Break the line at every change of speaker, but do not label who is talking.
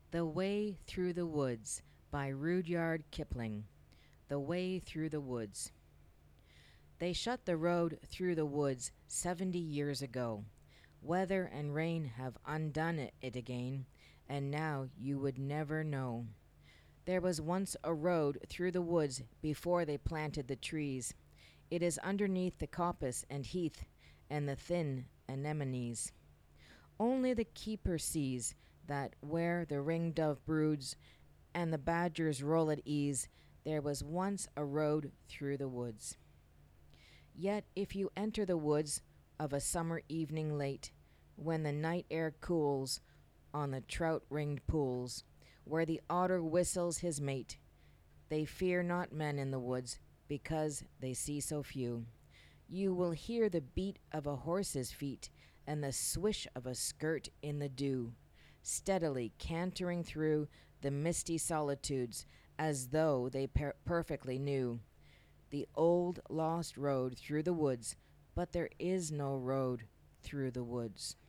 The Way Through the Woods by Rudyard Kipling. The Way Through the Woods. They shut the road through the woods 70 years ago. Weather and rain have undone it again, and now you would never know. There was once a road through the woods before they planted the trees. It is underneath the coppice and heath and the thin anemones. Only the keeper sees that where the ring-dove broods and the badgers roll at ease, there was once a road through the woods. Yet if you enter the woods of a summer evening late, when the night air cools on the trout-ringed pools, where the otter whistles his mate, they fear not men in the woods, because they see so few. You will hear the beat of a horse's feet and the swish of a skirt in the dew, steadily cantering through the misty solitudes as though they perfectly knew the old lost road through the woods, but there is no road through the woods.